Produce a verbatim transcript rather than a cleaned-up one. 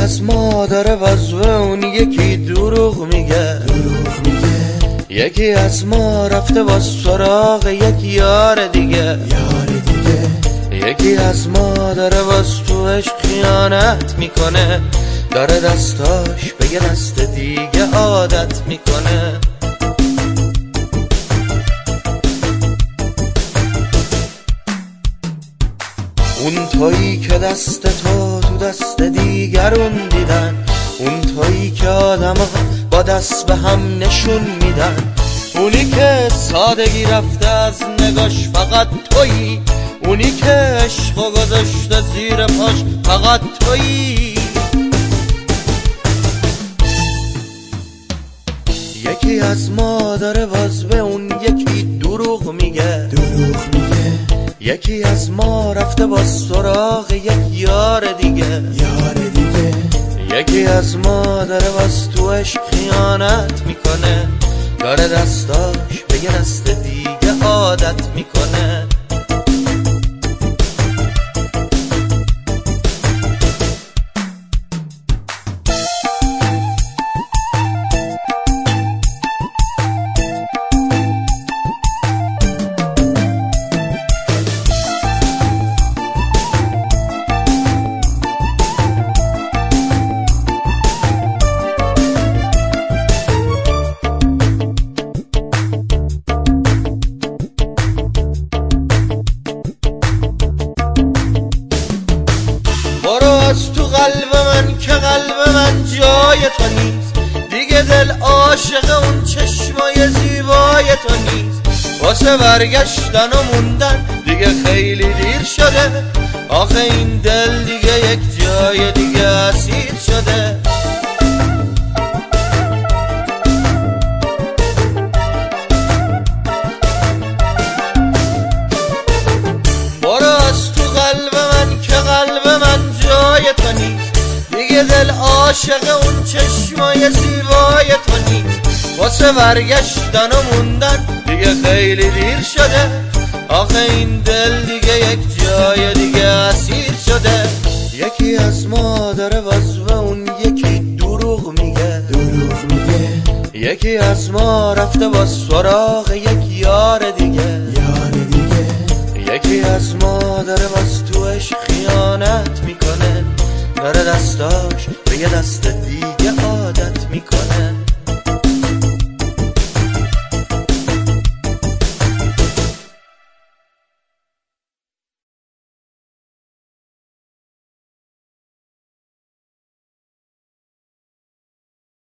از ما داره وظیفه اون یکی دروغ میگه یکی از ما رفته با سراغ یک یار دیگه یار دیگه یکی از ما داره باز تو عشق خیانت میکنه داره دستاش به یه دست دیگه عادت میکنه اون تویی که دست تو تو دست دیگرون دیدن اون تویی که آدم ها با دست به هم نشون میدن اونی که سادگی رفته از نگاش فقط تویی اونی که عشقو گذاشته زیر پاش فقط تویی یکی از ما داره باز به اون یکی دروغ میگه دروغ میگه یکی از ما رفته با سراغ یک یار دیگه یار دیگه یکی از ما داره باز تو عشق خیانت میکنه داره دستاش به یه دست دیگه عادت میکنه از تو قلب من که قلب من جای تو نیست دیگه دل عاشق اون چشمای زیبای تو نیست واسه برگشتن و موندن دیگه خیلی دیر شده آخه این دل دیگه یک جای دیگه اسیر شده برو از تو قلب من که قلب من جای تو نیست دیگه دل عاشق اون چشمای زیبای تو نیست واسه برگشتن و موندن دیگه خیلی دیر شده آخه این دل دیگه یک جای دیگه اسیر شده یکی از ما داره باز به اون یکی دروغ میگه دروغ میگه یکی از ما رفته با سراغ یک یار دیگه یار دیگه یکی از ما داره باز تو عشق خیانت میکنه داره دستاش به یه دست دیگه عادت میکنه